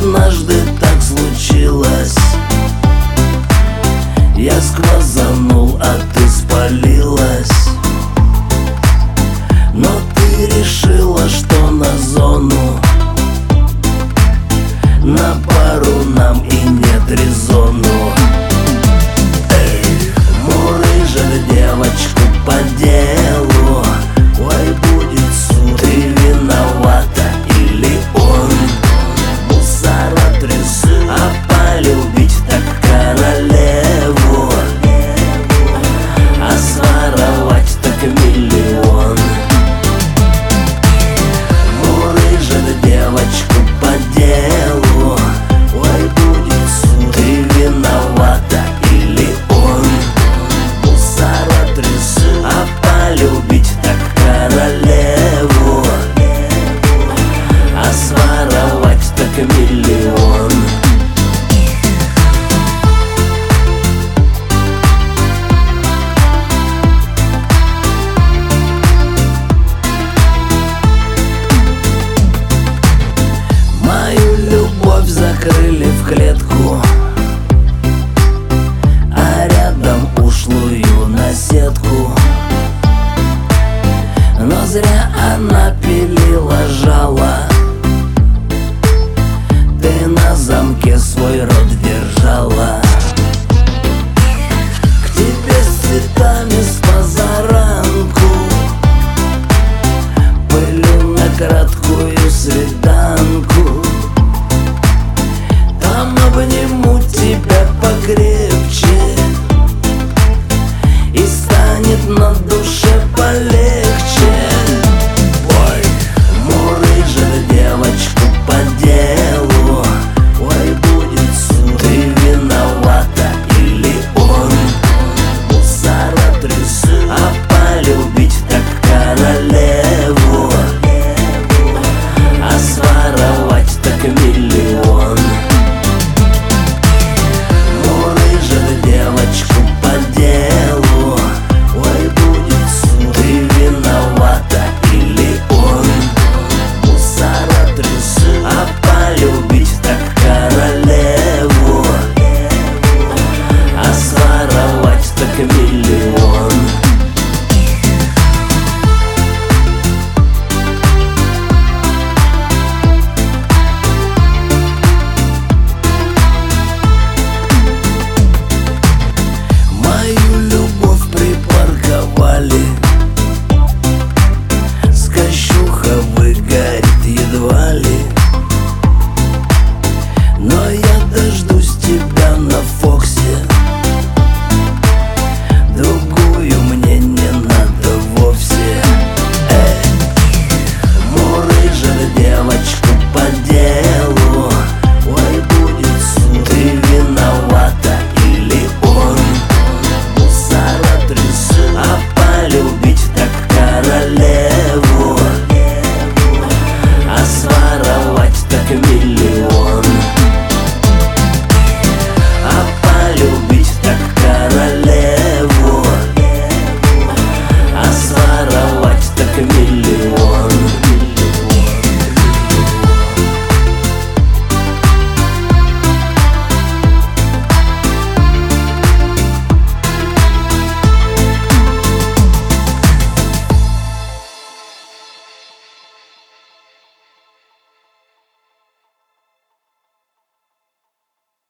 однажды так случилось. Я сквозанул, а ты спалилась. Но ты решила, что на зону, на пару нам и нет резону. Эй, мурыжит девочку по делу. Ой, будет суд, ты виновата или он? Мусора трясу, а полюбить так королеву, а своровать так миллион. Мурыжит девочку по делу. Ой, будет суд, ты виновата или он? Мусора трясу, а полюбить так королеву, а своровать так миллион. Мою любовь закрыли в клетку, а рядом ушлую на сетку. Но зря она пилила жало, ты на замке свой рот держала. К тебе с цветами с позаранку, пылю на краткую свиданку. Там обниму тебя покрепче, и станет на душе полегче. Ой, мурыжит девочку по делу. Ой, будет суд, ты виновата или он? Мусора трясу, а полюбить так королеву, а своровать так миллион. Мурыжит девочку по делу. Ой, будет суд, ты виновата или он? Мусора трясу, а полюбить так королеву, а своровать так миллион. Мою любовь припарковали, скощуха выгорит едва ли. Но я дождался